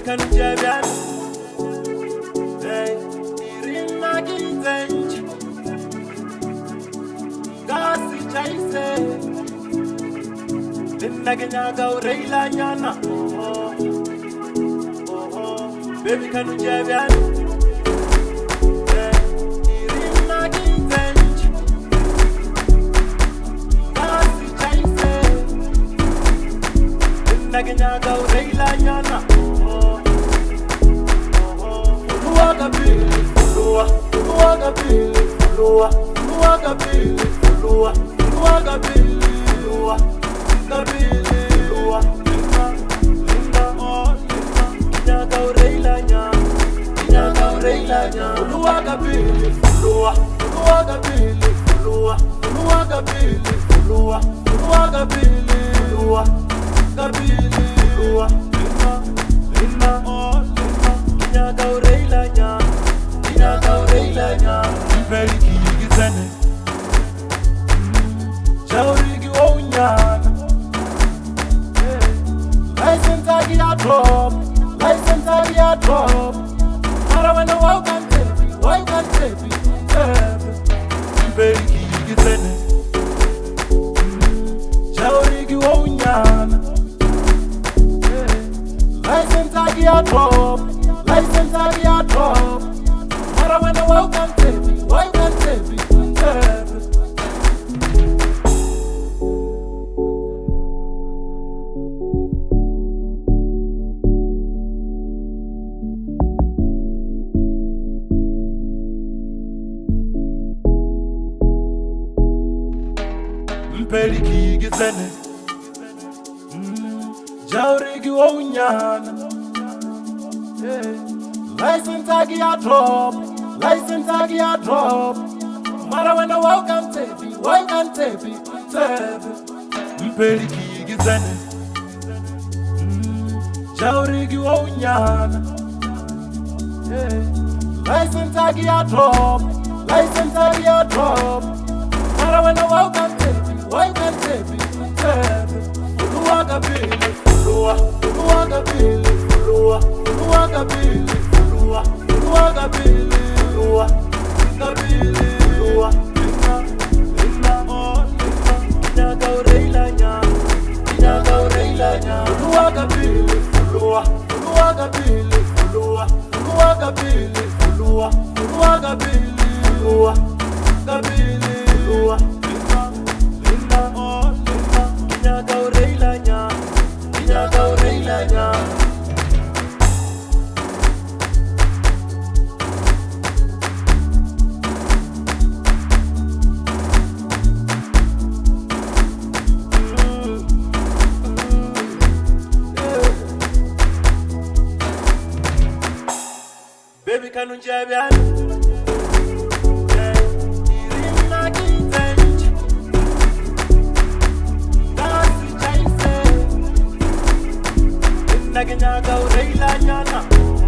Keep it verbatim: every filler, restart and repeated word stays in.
can you jab Hey, Irina Ginzench Gasi Chaise Naganya go Reila Yana Oh, oh, oh Baby can you jab Hey, Irina Ginzench Gasi Chaise Naganya go Reila Yana Lua, Lua, Lua, Lua, Lua, Lua, Lua, Lua, Linda, oh, Linda, Nya Gaureila Nya, Nya Gaureila Nya, Lua, Lua, Lua, Lua, Lua, Lua, Lua, Lua, Lua, Linda, Linda, oh, Linda, Nya Gaureila Nya. Very key zene Chaurigi onyana License agi a drop License agi a drop Mara when I walk and take it Walk and take it Very key zene Chaurigi onyana License agi a drop License agi a drop Mara when I walk and take it Why can't they be fair? Mpeliki gizene Jaurigi onyana License agi a drop License agi a drop Mara when I walk and take it Why can't they be fair? Mpeliki gizene Jaurigi onyana License agi a drop License agi a drop Mara when I walk and take it Why can't they be fair? Lua gabili Lua Lua gabili Lua Lua gabili Lua Lua gabili Lua gabili Lua Linda Linda oh Linda Nya Gaureila Nya Nya Gaureila Nya Lua gabili Lua Lua gabili Lua Lua gabili Lua Lua gabili Lua gabili Lua Linda Linda oh Linda Nya Gaureila Nya Nya Gaureila Nya Baby can you jab ya Irina Ginzench Gasi Chaise Naganya Gaureila Nyana